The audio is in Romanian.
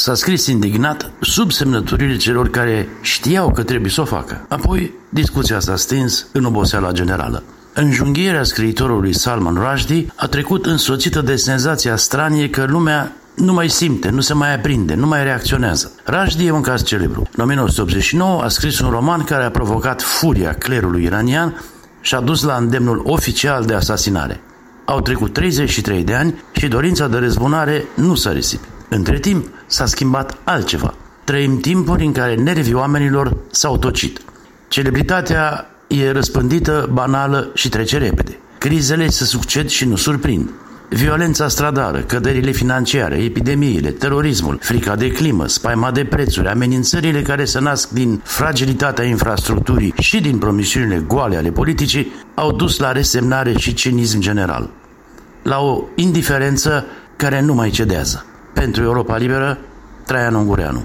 S-a scris indignat sub semnăturile celor care știau că trebuie să o facă. Apoi, discuția s-a stins în oboseala generală. Înjunghierea scriitorului Salman Rushdie a trecut însoțită de senzația stranie că lumea nu mai simte, nu se mai aprinde, nu mai reacționează. Rushdie e un caz celebru. În 1989 a scris un roman care a provocat furia clerului iranian și a dus la îndemnul oficial de asasinare. Au trecut 33 de ani și dorința de răzbunare nu s-a risipit. Între timp s-a schimbat altceva. Trăim timpuri în care nervii oamenilor s-au tocit. Celebritatea e răspândită, banală și trece repede. Crizele se succed și nu surprind. Violența stradală, căderile financiare, epidemiile, terorismul, frica de climă, spaima de prețuri, amenințările care se nasc din fragilitatea infrastructurii și din promisiunile goale ale politicii au dus la resemnare și cinism general, la o indiferență care nu mai cedează. Pentru Europa Liberă, Traian Ungureanu.